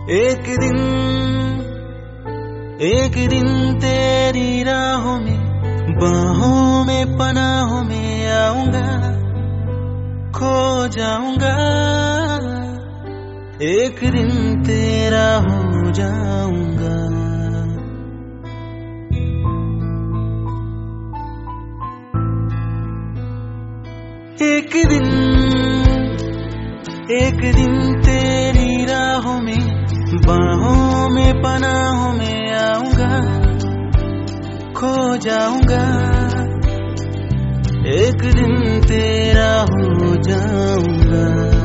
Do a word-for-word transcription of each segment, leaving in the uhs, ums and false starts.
एक दिन एक दिन तेरी राहों में, बाहों में, पनाहों में आऊंगा, खो जाऊंगा। एक दिन तेरा हो जाऊंगा। एक दिन एक दिन तेरी राहों में, बाहों में, पनाहों में आऊंगा, खो जाऊंगा। एक दिन तेरा हो जाऊंगा।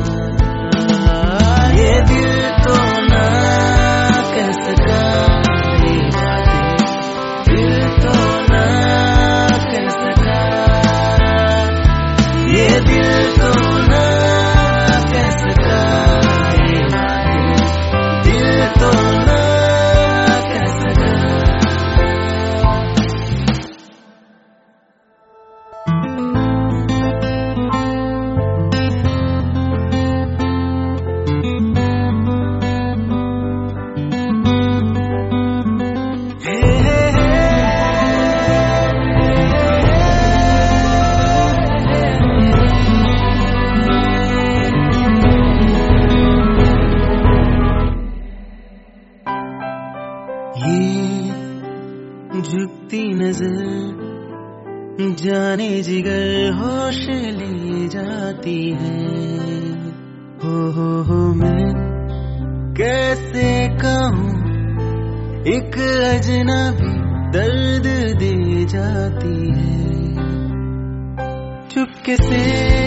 ये दिल तो ना कह सका ये बातें, दिल तो ना कह सका। ये दिल तो ना कह सका ये बातें, दिल तो ना कह सका। ये झुकती नजर जाने जिगर होश ले जाती है। हो हो हो मैं कैसे कहूँ, एक अजनबी दर्द दे जाती है। चुपके से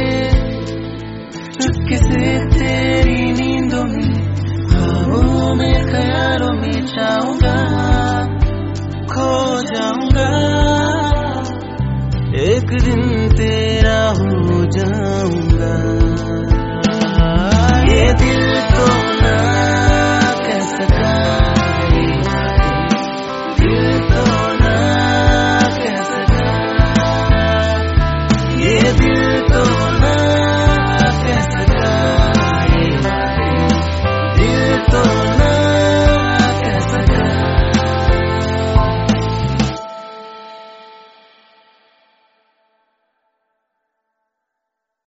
चुपके से तेरी नींदों में, ख्वाबों में, ख्यालों में छाऊंगा, खो जाऊंगा।